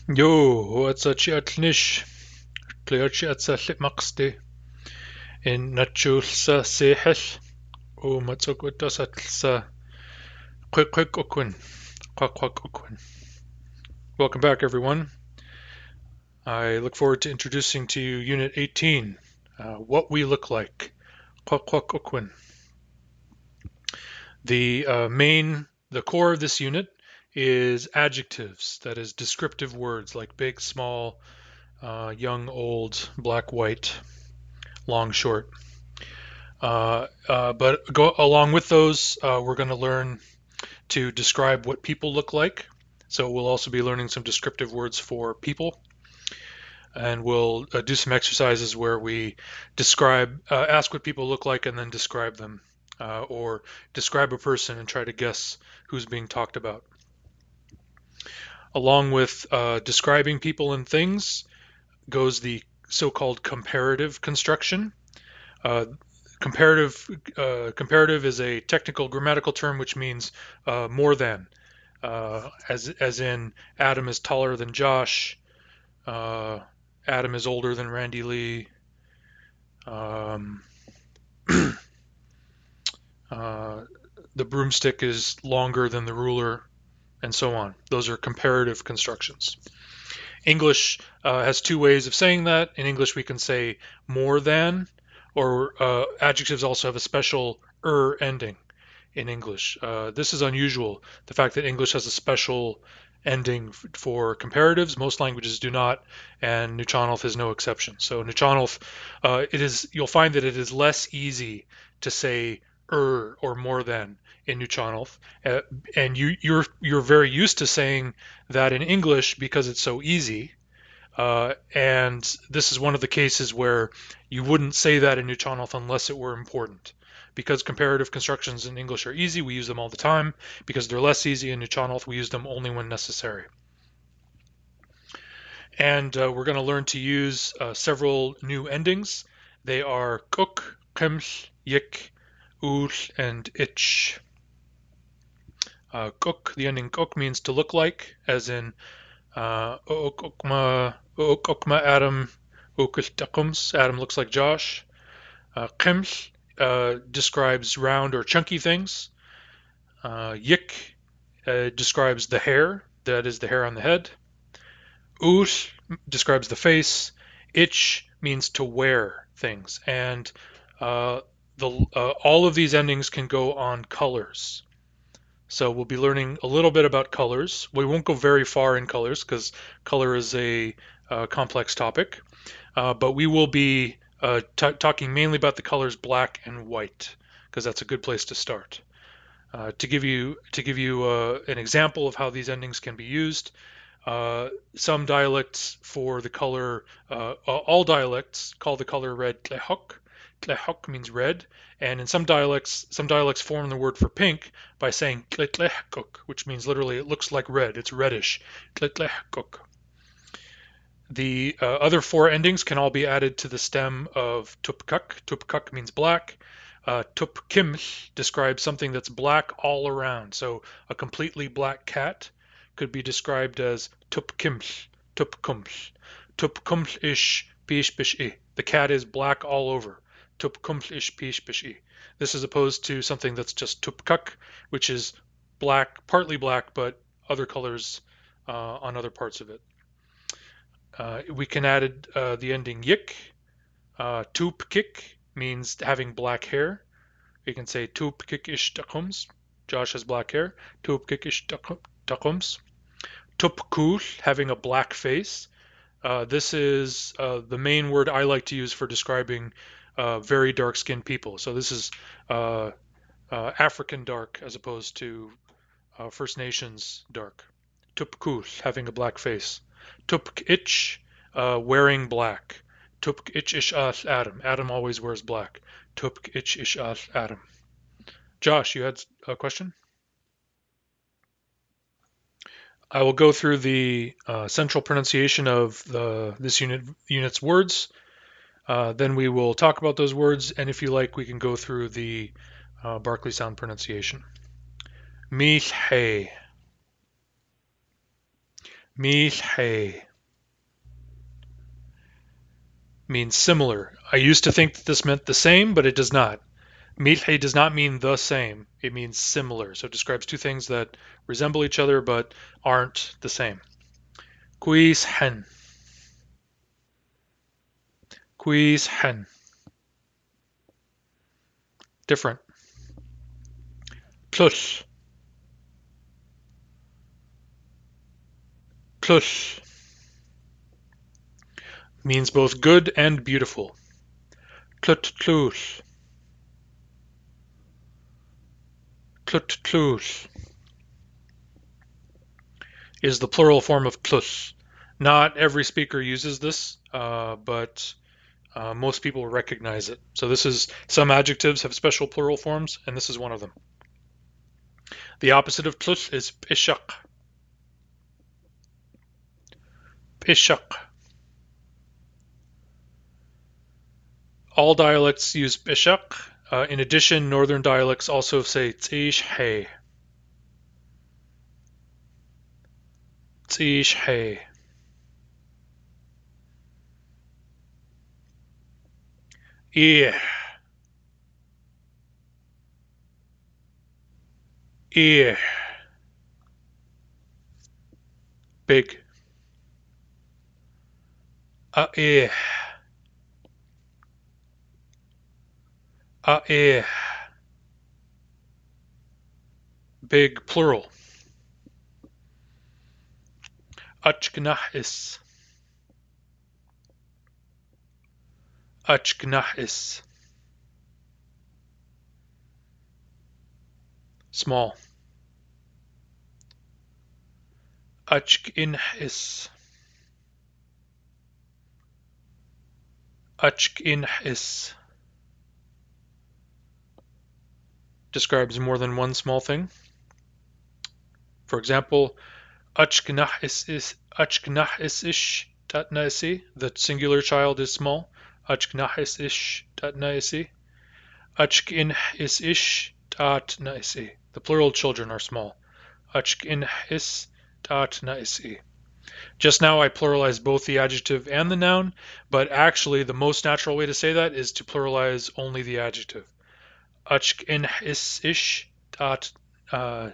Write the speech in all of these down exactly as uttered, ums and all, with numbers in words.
Jo, huatsachiatnish, tliachiatsallimaqsti, in nachulsa sehel, o matsukutasatsa quick Quack, Welcome back, everyone. I look forward to introducing to you Unit eighteen, uh, What We Look Like. Quack, The uh, main, the core of this unit is adjectives, that is descriptive words like big, small, uh, young, old, black, white, long, short. Uh, uh, but go along with those, uh, we're going to learn to describe what people look like. So we'll also be learning some descriptive words for people, and we'll uh, do some exercises where we describe, uh, ask what people look like, and then describe them, uh, or describe a person and try to guess who's being talked about. Along with uh, describing people and things goes the so-called comparative construction. Uh, comparative uh, comparative is a technical grammatical term which means uh, more than, uh, as as in Adam is taller than Josh, uh, Adam is older than Randy Lee, um, uh, the broomstick is longer than the ruler, and so on. Those are comparative constructions. English uh, has two ways of saying that. In English, we can say more than, or uh, adjectives also have a special er ending in English. Uh, this is unusual, the fact that English has a special ending for comparatives. Most languages do not, and Nuchanolth is no exception. So Nuchanolth, uh, it is, you'll find that it is less easy to say er or more than in Nuchanolth, uh, and you, you're you're very used to saying that in English because it's so easy. Uh, and this is one of the cases where you wouldn't say that in Nuchanolth unless it were important. Because comparative constructions in English are easy, we use them all the time. Because they're less easy in Nuchanolth, we use them only when necessary. And uh, we're going to learn to use uh, several new endings. They are kuk, keml, yik, ul, and ich. Uh, kuk, the ending kuk means to look like, as in uh, okma, okma Adam, okil Adam looks like Josh. Uh, Keml uh, describes round or chunky things. Uh, Yik uh, describes the hair, that is the hair on the head. Ut describes the face. Ich means to wear things. And uh, the uh, all of these endings can go on colors. So we'll be learning a little bit about colors. We won't go very far in colors because color is a uh, complex topic. Uh, but we will be uh, t- talking mainly about the colors black and white because that's a good place to start. Uh, to give you to give you uh, an example of how these endings can be used, uh, some dialects for the color, uh, all dialects call the color red tlehok. Tlehok means red, and in some dialects, some dialects form the word for pink by saying tletlehkok, which means literally it looks like red. It's reddish. Tletlehkok. The uh, other four endings can all be added to the stem of tupkak. Tupkak means black. Uh, tupkiml describes something that's black all around. So a completely black cat could be described as tupkiml, tupkuml. Tupkuml ish pish bish i. The cat is black all over. Tupkuml ish pish bish i. This is opposed to something that's just tupkak, which is black, partly black, but other colors uh, on other parts of it. Uh, we can add uh, the ending yik. Uh, Tupkik means having black hair. We can say tupkik ish takums. Josh has black hair. Tupkik ish takums. Tupkul, having a black face. Uh, this is uh, the main word I like to use for describing uh, very dark-skinned people. So this is uh, uh, African dark as opposed to uh, First Nations dark. Tupkul, having a black face. Tupkich, uh, wearing black. Tupkich ish as Adam. Adam always wears black. Tupkich ish as Adam. Josh, you had a question? I will go through the uh, central pronunciation of the this unit unit's words. Uh, then we will talk about those words, and if you like, we can go through the uh, Barclay sound pronunciation. Milhe, Milhe means similar. I used to think that this meant the same, but it does not. Milhe does not mean the same. It means similar. So it describes two things that resemble each other but aren't the same. Quis hen. Quis hen. Different. Plus. Plus. Means both good and beautiful. Tlut tlus. Tlut tlus is the plural form of tlus. Not every speaker uses this, uh, but uh, most people recognize it. So this is, some adjectives have special plural forms, and this is one of them. The opposite of tlus is pishak. Pishak. All dialects use pishak. Uh, in addition, northern dialects also say tsish he. Tsish he. Ear. Ear. Big. A ear. A ear. Big plural. Achknahis. Achknahis. Small. Achkinhis. Achkinhis. Describes more than one small thing. For example, Achknahis is Achknahis ish tatnaisi. The singular child is small. Achknahis ish tatnaisi. Achkinhis ish tatnaisi. The plural children are small. Achkinhis tatnaisi. Just now I pluralized both the adjective and the noun, but actually the most natural way to say that is to pluralize only the adjective. Achkinhis ish tat. Uh,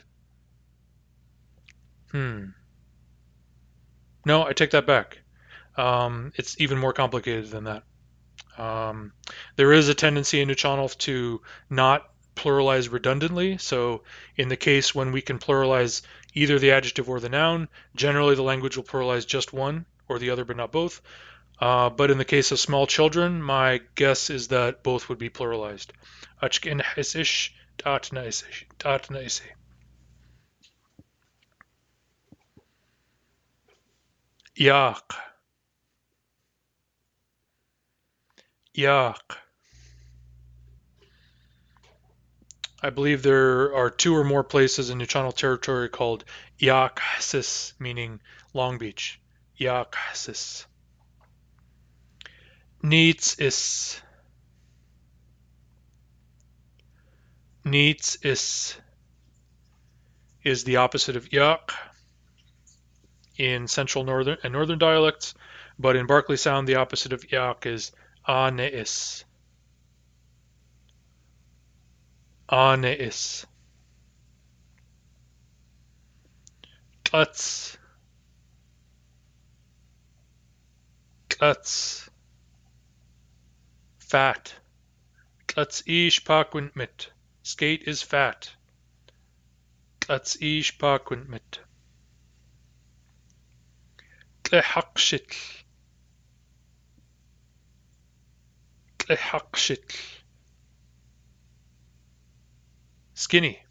hmm. No, I take that back. Um, it's even more complicated than that. Um, there is a tendency in Uchanov to not pluralize redundantly. So in the case when we can pluralize either the adjective or the noun, generally the language will pluralize just one or the other, but not both. Uh, but in the case of small children, my guess is that both would be pluralized. Achkin hesish tat naisish tat naisi. Yak. Yak. I believe there are two or more places in Channel Territory called Yaksis, meaning Long Beach. Yaksis. Neats is. Neats is is the opposite of yak in central northern and northern dialects, but in Barclay Sound the opposite of yak is aneis. Aneis. Klutz. Klutz. Fat. Klutz ish paquint mit. Skate is fat. Klutz ish paquint mit. Klehakshitl. Klehakshitl. Skinny.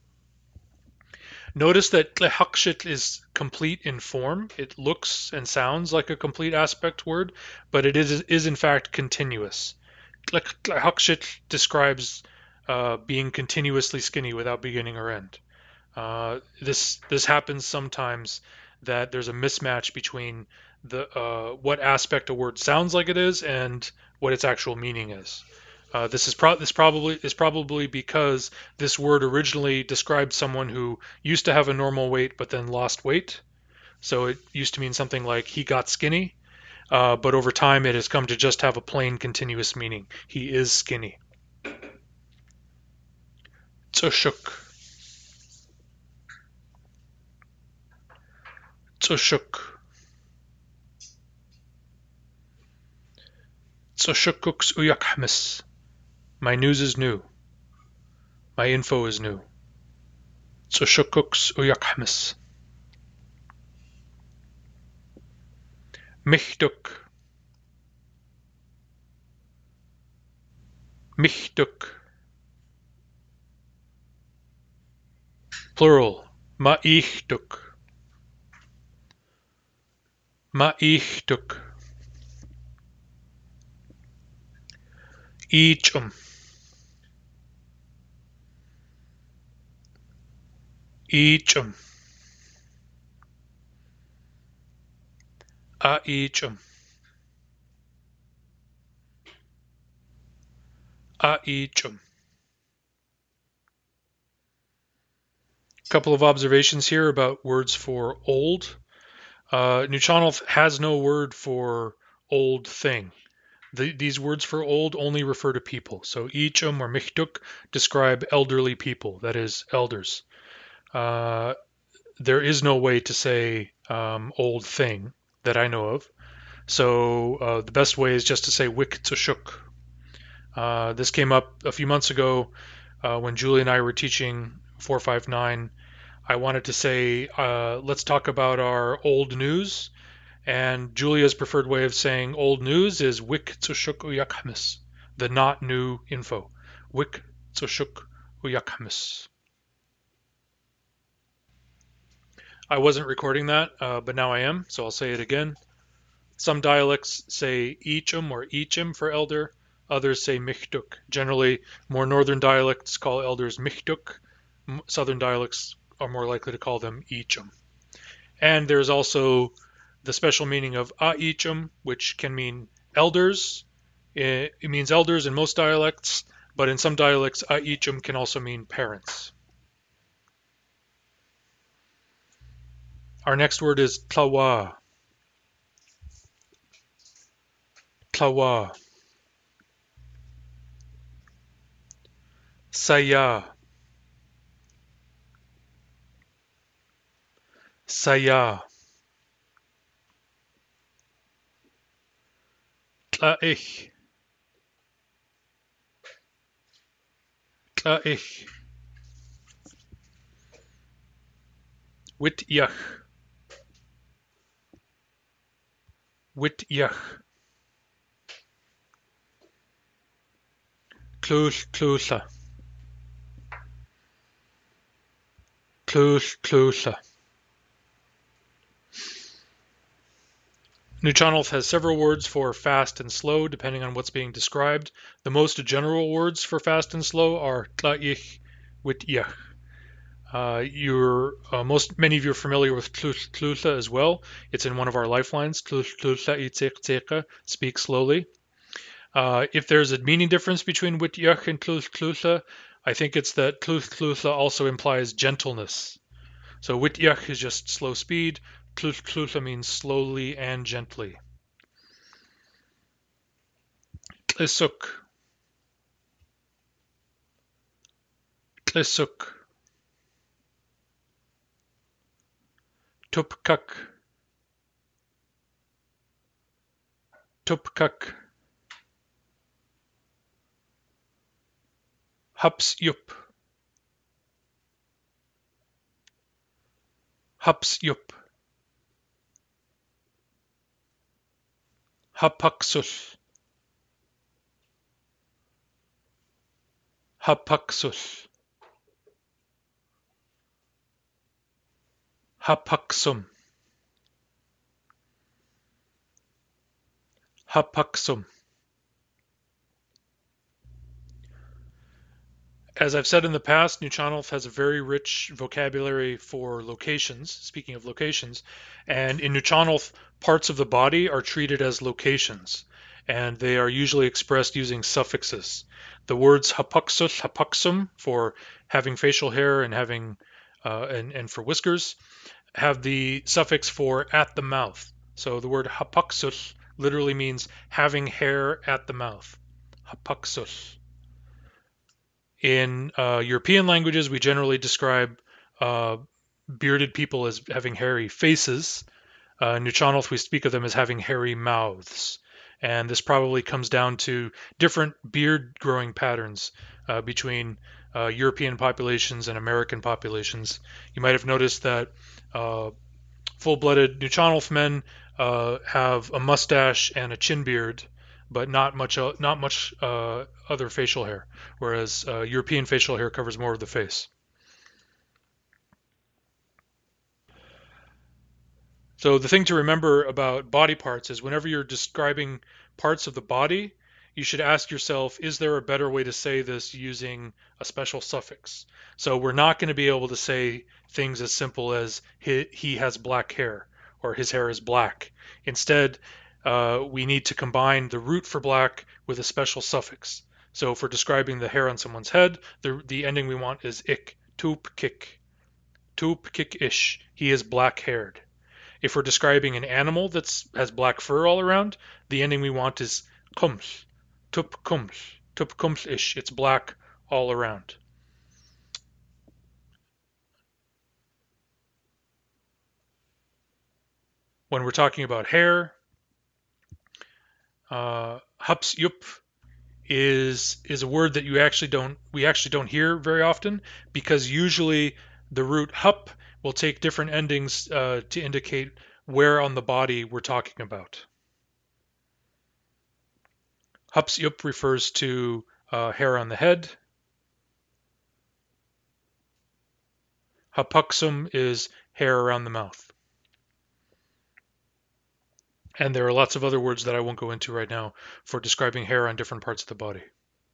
Notice that Tlehakshit is complete in form. It looks and sounds like a complete aspect word, but it is, is in fact continuous. Tlehakshit describes uh, being continuously skinny without beginning or end. Uh, this this happens sometimes, that there's a mismatch between the uh, what aspect a word sounds like it is and what its actual meaning is. Uh, this is pro- this probably is probably because this word originally described someone who used to have a normal weight but then lost weight. So it used to mean something like he got skinny, uh, but over time it has come to just have a plain continuous meaning. He is skinny. Tsushuk. Tsushuk. Tsushukuks uyakhamis. My news is new. My info is new. Tsushukuks uyakhamis. Michduk. Michduk. Plural. Ma'ichduk. Ma'ichduk. Ichum. Ichum. Aichum. Aichum. Couple of observations here about words for old. Uh, Nuchanov has no word for old thing. The, these words for old only refer to people. So ichum or michduk describe elderly people, that is, elders. Uh, there is no way to say um, old thing that I know of. So uh, the best way is just to say wik tsushuk. Uh, this came up a few months ago uh, when Julie and I were teaching four five nine. I wanted to say, uh, let's talk about our old news. And Julia's preferred way of saying old news is wik tsushuk uyakhamis, the not new info. Wik tsushuk uyakhamis. I wasn't recording that, uh, but now I am, so I'll say it again. Some dialects say ichum or ichim for elder. Others say michduk. Generally, more northern dialects call elders michduk. Southern dialects are more likely to call them ichum. And there's also the special meaning of aichum, which can mean elders. It means elders in most dialects, but in some dialects, aichum can also mean parents. Our next word is tlawa. Tlawa. Saya. Saya. Tlaich. Tlaich. Wityach. Wityach. Cluth clutha. Cluth clutha. Nuchanov has several words for fast and slow, depending on what's being described. The most general words for fast and slow are tlaich, wityach. Uh, you're uh, most many of you are familiar with Cluth Clutha as well. It's in one of our lifelines. Cluth Clutha itzek tzeka. Speak slowly. Uh, if there's a meaning difference between wityach and Cluth Clutha, I think it's that Cluth Clutha also implies gentleness. So wityach is just slow speed. Cluth Clutha means slowly and gently. Tlisuk. Tlisuk. Tupkak. Tupkak. Hapsyup. Hapsyup. Hapaksul. Hapaksul. Hapaksum. Hapaksum. As I've said in the past, Nuchanov has a very rich vocabulary for locations, speaking of locations, and in Nuchanov, parts of the body are treated as locations, and they are usually expressed using suffixes. The words hapaksus, hapaksum for having facial hair and having uh, and, and for whiskers, have the suffix for at the mouth. So the word hapaxus literally means having hair at the mouth. Hapaxus. In uh, European languages, we generally describe uh, bearded people as having hairy faces. Uh, in Nuchonolth, we speak of them as having hairy mouths. And this probably comes down to different beard growing patterns uh, between uh, European populations and American populations. You might have noticed that uh, full-blooded Nuchonolth men uh, have a mustache and a chin beard, but not much uh, not much uh, other facial hair, whereas uh, European facial hair covers more of the face. So the thing to remember about body parts is whenever you're describing parts of the body, you should ask yourself, is there a better way to say this using a special suffix? So we're not going to be able to say things as simple as he, he has black hair or his hair is black. Instead, uh, we need to combine the root for black with a special suffix. So if we're describing the hair on someone's head, the, the ending we want is ik, tup kik, tup kik ish. He is black haired. If we're describing an animal that has black fur all around, the ending we want is kums, tup kums, tup kums ish. It's black all around. When we're talking about hair, uh, hups yup is is a word that you actually don't we actually don't hear very often, because usually the root hup will take different endings uh, to indicate where on the body we're talking about. Hupsyup refers to uh, hair on the head. Hapuxum is hair around the mouth. And there are lots of other words that I won't go into right now for describing hair on different parts of the body.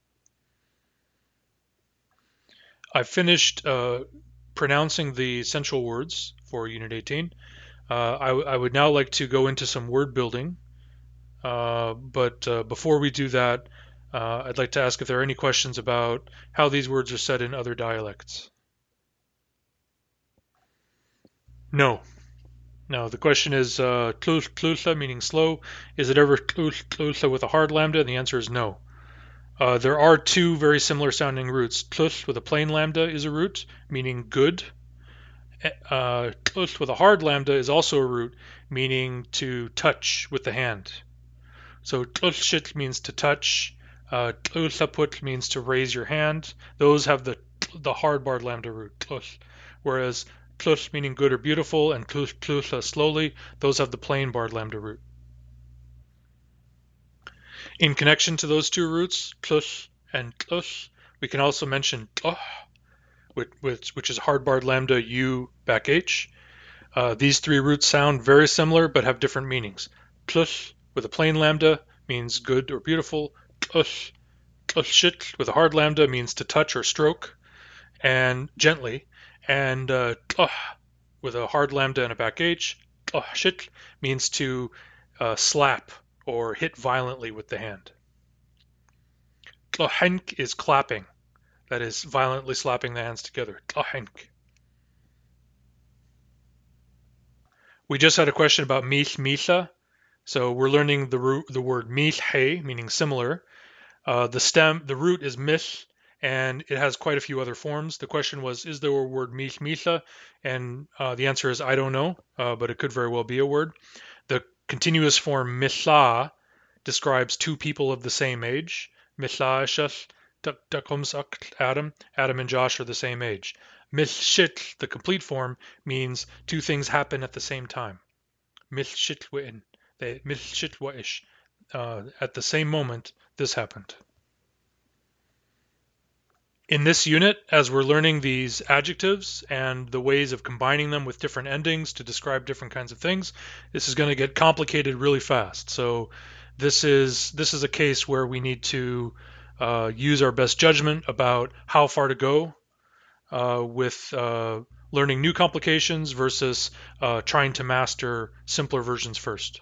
I've finished uh, pronouncing the essential words for Unit eighteen. Uh, I, I would now like to go into some word building. Uh, but uh, before we do that, uh, I'd like to ask if there are any questions about how these words are said in other dialects. No. No, the question is uh, tlus tlusa, meaning slow. Is it ever tlus tlusa with a hard lambda? And the answer is no. Uh, there are two very similar sounding roots. Tlus with a plain lambda is a root, meaning good. Uh, tlus with a hard lambda is also a root, meaning to touch with the hand. So tlutshit means to touch. Uh, tlusaput means to raise your hand. Those have the the hard barred lambda root, tlus. Whereas tlus meaning good or beautiful and tlus tlusa slowly, those have the plain barred lambda root. In connection to those two roots, tlus and tlus, we can also mention tloh, which, which, which is hard barred lambda u back h. Uh, these three roots sound very similar but have different meanings. Tlus with a plain lambda means good or beautiful. Tlus, tlushit with a hard lambda means to touch or stroke and gently. And uh, tluh with a hard lambda and a back h, tlushit means to uh, slap or hit violently with the hand. Tluhenk is clapping, that is violently slapping the hands together. Tluhenk. We just had a question about mich misa. So we're learning the root, the word milhe, meaning similar. Uh, the stem, the root is mis, and it has quite a few other forms. The question was, is there a word mich misa? And uh, the answer is, I don't know, uh, but it could very well be a word. The continuous form misa describes two people of the same age. Misa ishas Adam. Adam and Josh are the same age. Mishit, the complete form, means two things happen at the same time. Mishitwin. Mishitwaish. Uh, at the same moment, this happened. In this unit, as we're learning these adjectives and the ways of combining them with different endings to describe different kinds of things, this is going to get complicated really fast. So this is this is a case where we need to uh, use our best judgment about how far to go uh, with uh, learning new complications versus uh, trying to master simpler versions first.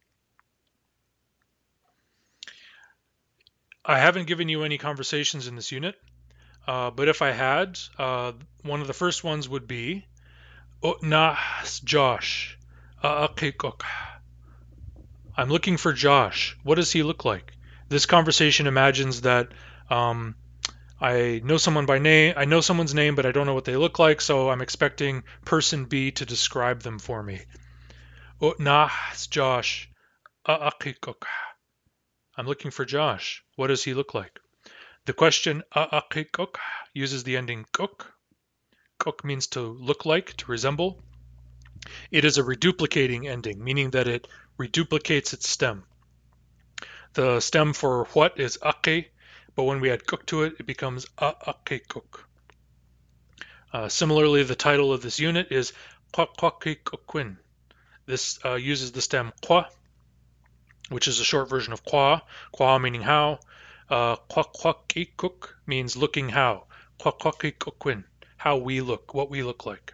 I haven't given you any conversations in this unit, uh, but if I had, uh, one of the first ones would be, Utnahs Josh. Aakikok. I'm looking for Josh. What does he look like? This conversation imagines that um, I know someone by name. I know someone's name, but I don't know what they look like, so I'm expecting person B to describe them for me. Utnahs Josh. Aakikok. I'm looking for Josh. What does he look like? The question Aakikok uses the ending kok. Kok means to look like, to resemble. It is a reduplicating ending, meaning that it reduplicates its stem. The stem for what is ake, but when we add kuk to it, it becomes aakekuk. Uh, similarly, the title of this unit is kwakwakikukwin. This uh, uses the stem kwa, which is a short version of kwa, kwa meaning how. Uh, kwakwakikuk means looking how. Kwakwakikukwin, how we look, what we look like.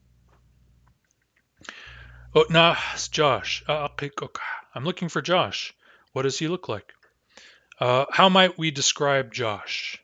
Utnahs Josh. Aakekuk. I'm looking for Josh. What does he look like? Uh, how might we describe Josh?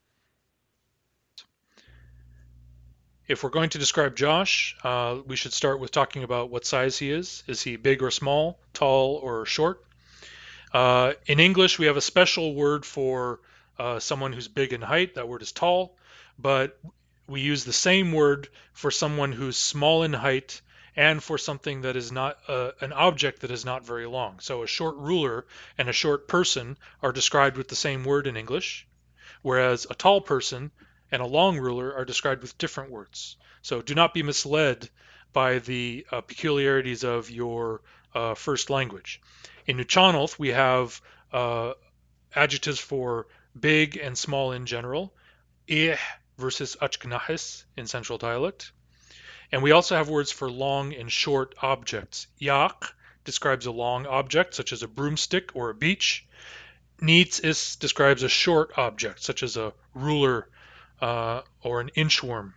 If we're going to describe Josh, uh, we should start with talking about what size he is. Is he big or small, tall or short? Uh, in English, we have a special word for uh, someone who's big in height. That word is tall, but we use the same word for someone who's small in height and for something that is not uh, an object that is not very long. So a short ruler and a short person are described with the same word in English, whereas a tall person and a long ruler are described with different words. So do not be misled by the uh, peculiarities of your uh, first language. In Nuchanoth, we have uh, adjectives for big and small in general, eh versus achknahis in central dialect. And we also have words for long and short objects. Yak describes a long object, such as a broomstick or a beach. Neats is describes a short object, such as a ruler uh, or an inchworm.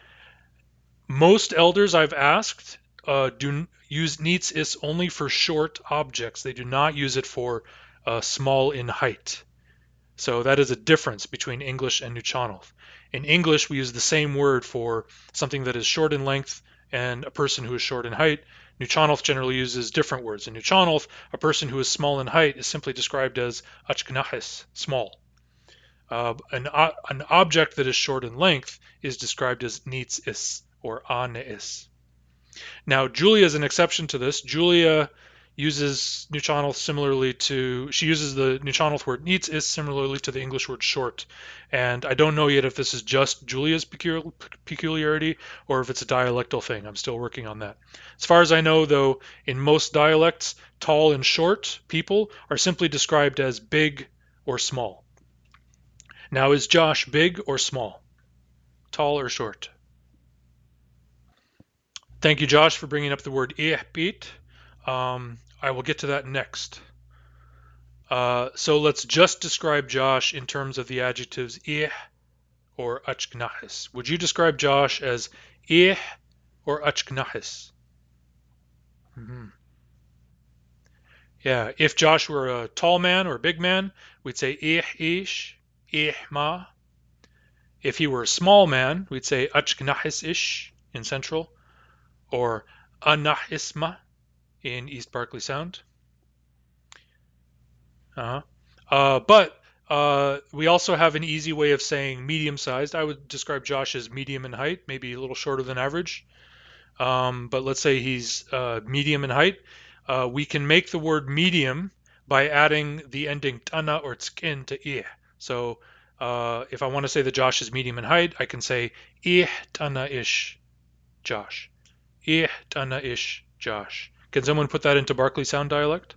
Most elders I've asked uh, do use neats is only for short objects. They do not use it for uh, small in height. So that is a difference between English and Nuchanoth. In English, we use the same word for something that is short in length and a person who is short in height. Nuchanoth generally uses different words. In Nuchanoth, a person who is small in height is simply described as achknahis, small. Uh, an, uh, an object that is short in length is described as neats is or aneis. Now, Julia is an exception to this. Julia uses Nuchanoth similarly to, she uses the Nuchanoth word neats is similarly to the English word short. And I don't know yet if this is just Julia's peculiarity or if it's a dialectal thing. I'm still working on that. As far as I know, though, in most dialects, tall and short people are simply described as big or small. Now, is Josh big or small? Tall or short? Thank you, Josh, for bringing up the word ihbit. Um, I will get to that next. Uh, so let's just describe Josh in terms of the adjectives ih or achknahis. Would you describe Josh as ih or achknahis? Mm-hmm. Yeah, if Josh were a tall man or a big man, we'd say ih ish, ih ma. If he were a small man, we'd say achknahis ish in Central, or anahisma in East Berkeley Sound. Uh-huh. Uh, but uh, we also have an easy way of saying medium-sized. I would describe Josh as medium in height, maybe a little shorter than average. Um, but let's say he's uh, medium in height. Uh, we can make the word medium by adding the ending tana or tskin to ih. So uh, if I want to say that Josh is medium in height, I can say ih tana-ish Josh. Ih tana-ish Josh. Can someone put that into Berkeley Sound dialect?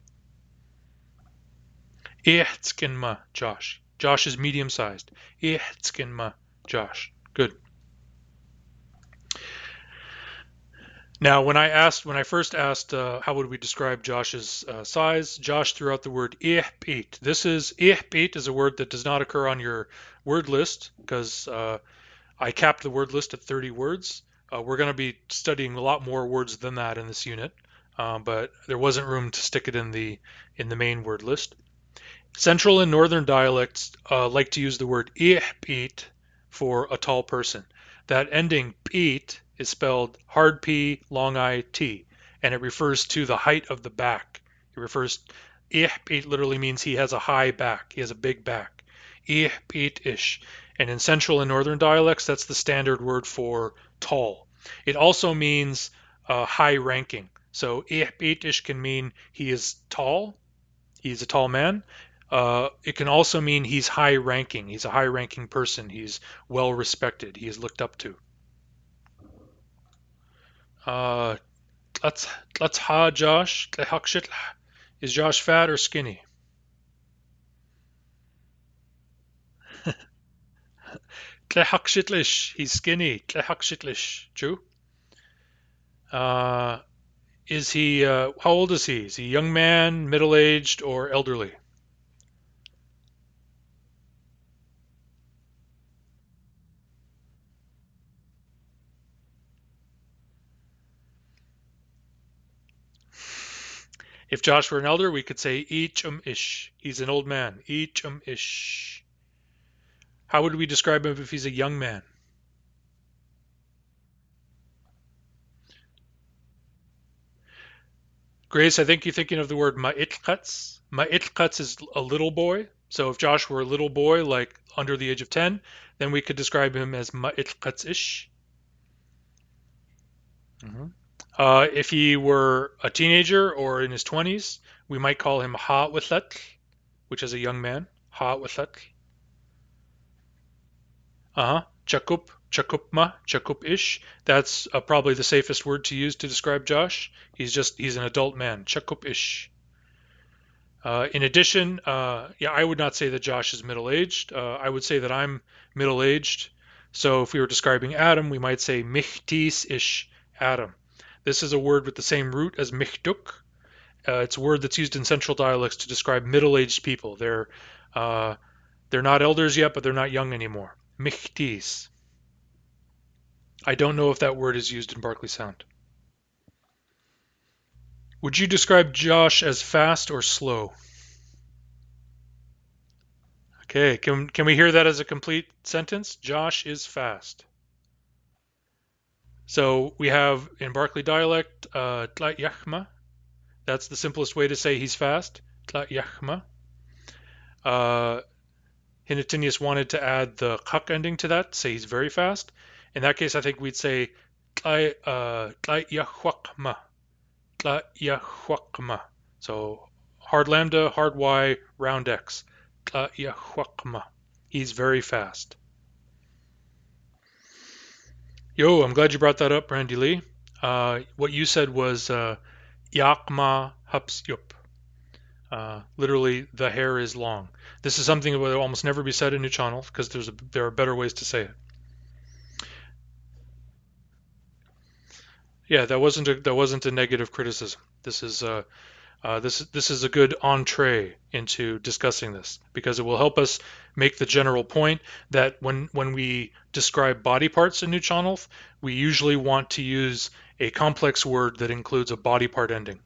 Ehtskinma Josh. Josh is medium sized. Ehtskinma Josh. Good. Now, when I asked, when I first asked, uh, how would we describe Josh's uh, size? Josh threw out the word ihbit. This is ihbit is a word that does not occur on your word list because uh, I capped the word list at thirty words. Uh, we're going to be studying a lot more words than that in this unit, uh, but there wasn't room to stick it in the in the main word list. Central and Northern dialects uh, like to use the word ihbit for a tall person. That ending beat is spelled hard P, long I, T, and it refers to the height of the back. It refers, ih it literally means he has a high back, he has a big back. Ih it ish. And in central and northern dialects, that's the standard word for tall. It also means uh, high ranking. So ih it ish can mean he is tall, he's a tall man. Uh, it can also mean he's high ranking. He's a high ranking person. He's well respected. He is looked up to. Uh, let's let's ha Josh. Is Josh fat or skinny? He's skinny. True. Uh, is he? Uh, how old is he? Is he a young man, middle aged, or elderly? If Josh were an elder, we could say ichum ish. He's an old man. Ichum ish. How would we describe him if he's a young man? Grace, I think you're thinking of the word ma'itqatz. Ma'itqatz is a little boy. So if Josh were a little boy, like under the age of ten, then we could describe him as ma'itqatz-ish. Mm-hmm. Uh, if he were a teenager or in his twenties, we might call him ha'wathat, which is a young man. Ha'wathat. Uh-huh. Chakup, Chakupma, Chakup-ish. That's uh, probably the safest word to use to describe Josh. He's just, he's an adult man. Chakup-ish. Uh, in addition, uh, yeah, I would not say that Josh is middle-aged. Uh, I would say that I'm middle-aged. So if we were describing Adam, we might say michtis-ish Adam. This is a word with the same root as michduk. Uh, it's a word that's used in central dialects to describe middle-aged people. They're uh, they're not elders yet, but they're not young anymore. Michtis. I don't know if that word is used in Barclay Sound. Would you describe Josh as fast or slow? Okay, can can we hear that as a complete sentence? Josh is fast. So we have in Barclay dialect, uh, tla yachma. That's the simplest way to say he's fast. Tla yachma. Uh, Hinatinius wanted to add the kak ending to that, say he's very fast. In that case, I think we'd say tla uh, yachwakma. Tla yachwakma. So hard lambda, hard y, round x. Tla yachwakma. He's very fast. Yo, I'm glad you brought that up, Brandy Lee. Uh, what you said was uh, Yakma Hupsyup. Uh, literally, the hair is long. This is something that will almost never be said in Nuchonal because there's a, there are better ways to say it. Yeah, that wasn't a, that wasn't a negative criticism. This is uh, uh, this this is a good entree into discussing this because it will help us make the general point that when when we describe body parts in Nuchonal, we usually want to use a complex word that includes a body part ending.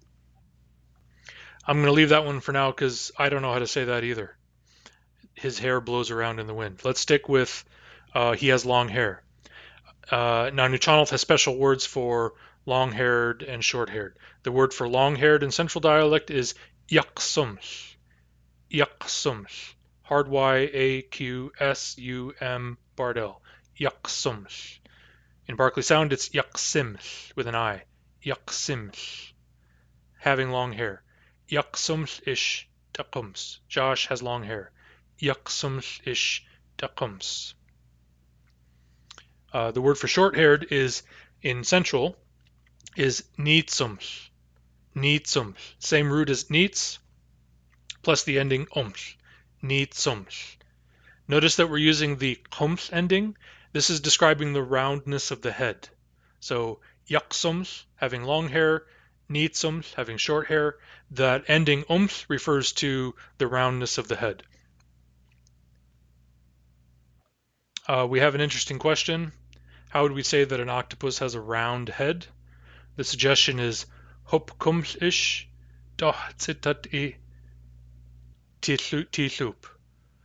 I'm going to leave that one for now because I don't know how to say that either. His hair blows around in the wind. Let's stick with uh, he has long hair. Uh, now, Nuchonal has special words for long-haired and short-haired. The word for long-haired in central dialect is yaksums. Yaksums. Hard Y A Q S U M Bardell. Yaksums. In Barclay Sound, it's yaksims with an I. Yaksims. Having long hair. Yaksums ish takums. Josh has long hair. Yaksums ish takums. Uh, the word for short-haired is in central is neetsums. Neetsums. Same root as neets plus the ending ums. Neetsums. Notice that we're using the kums ending. This is describing the roundness of the head. So yaksums, having long hair, neetsums, having short hair. That ending ums refers to the roundness of the head. Uh, we have an interesting question. How would we say that an octopus has a round head? The suggestion is hopkums-ish doch zitat i tisloop.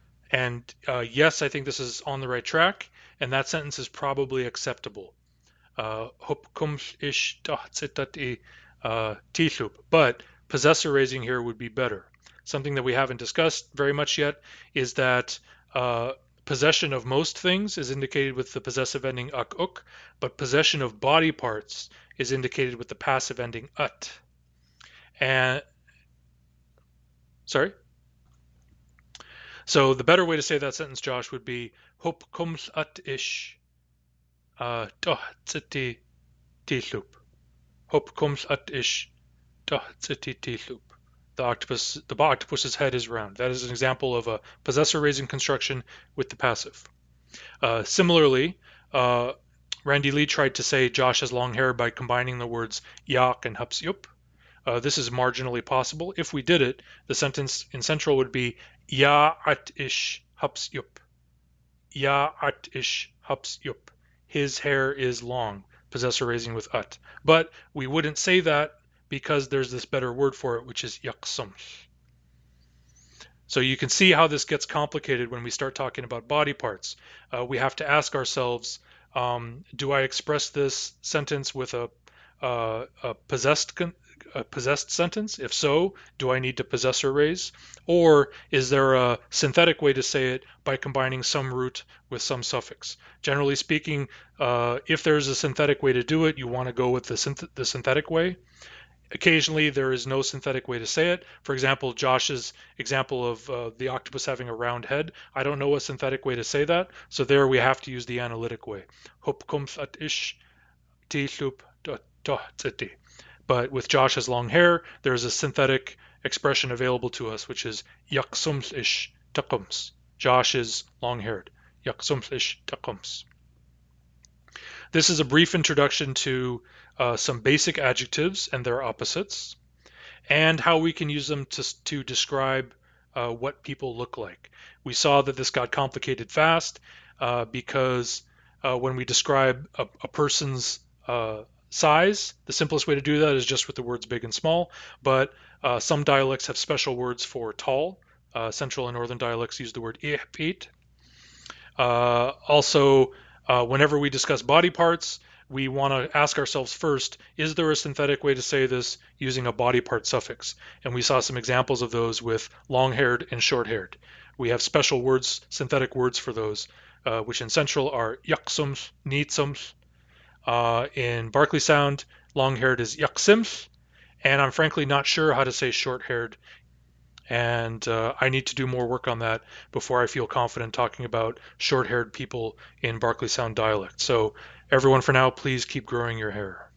And uh, yes, I think this is on the right track, and that sentence is probably acceptable. uh, hopkums ish tahtsitati tislup. But possessor raising here would be better. Something that we haven't discussed very much yet is that uh, possession of most things is indicated with the possessive ending uk uk, but possession of body parts is indicated with the passive ending ut. And sorry. So the better way to say that sentence, Josh, would be hop comes at ish dohtsiti tislup. Hop comes at ish dohtsiti tislup. The octopus, the octopus's head is round. That is an example of a possessor raising construction with the passive. Uh, similarly, uh, Randy Lee tried to say Josh has long hair by combining the words yak and hupsyup. Uh, this is marginally possible. If we did it, the sentence in central would be ya at ish hupsyup. Ya at ish hupsyup. His hair is long. Possessor raising with ut. But we wouldn't say that because there's this better word for it, which is yaksum. So you can see how this gets complicated when we start talking about body parts. Uh, we have to ask ourselves, um, do I express this sentence with a, uh, a possessed a possessed sentence? If so, do I need to possessor raise? Or is there a synthetic way to say it by combining some root with some suffix? Generally speaking, uh, if there's a synthetic way to do it, you want to go with the, synth the synthetic way. Occasionally, there is no synthetic way to say it. For example, Josh's example of uh, the octopus having a round head, I don't know a synthetic way to say that, so there we have to use the analytic way. Hopkums at ish tislup dohtsiti. But with Josh's long hair, there's a synthetic expression available to us, which is yaksums ish takums. Josh is long-haired. Yaksums ish takums. This is a brief introduction to uh, some basic adjectives and their opposites, and how we can use them to, to describe uh, what people look like. We saw that this got complicated fast uh, because uh, when we describe a, a person's uh, size, the simplest way to do that is just with the words big and small, but uh, some dialects have special words for tall. Uh, Central and Northern dialects use the word ihpit. Uh, also, uh, whenever we discuss body parts, we want to ask ourselves first, is there a synthetic way to say this using a body part suffix? And we saw some examples of those with long-haired and short-haired. We have special words, synthetic words for those, uh, which in Central are yaksums, neetsums. Uh, in Barclay Sound, long-haired is yaksims. And I'm frankly not sure how to say short-haired, and uh, I need to do more work on that before I feel confident talking about short-haired people in Barclay Sound dialect. So everyone, for now, please keep growing your hair.